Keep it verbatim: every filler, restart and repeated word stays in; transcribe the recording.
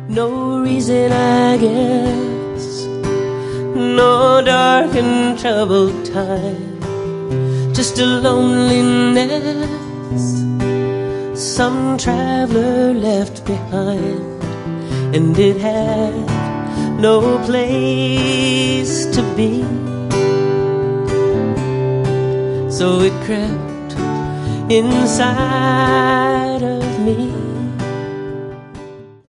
No reason, I guess, no dark and troubled time, just a loneliness some traveler left behind, and it had no place to be. So it crept inside of me.